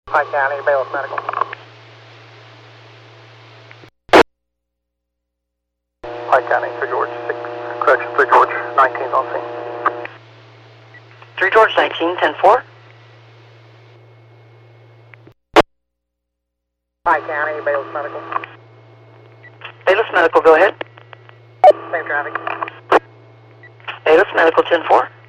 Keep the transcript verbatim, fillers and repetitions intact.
Pike County, Bailiff Medical. Pike County, three George, six, correction, three George, nineteen on scene. three George, nineteen, ten four. Pike County, Bailiff Medical. Bailiff Medical, go ahead. Same traffic. Bailiff Medical, ten four.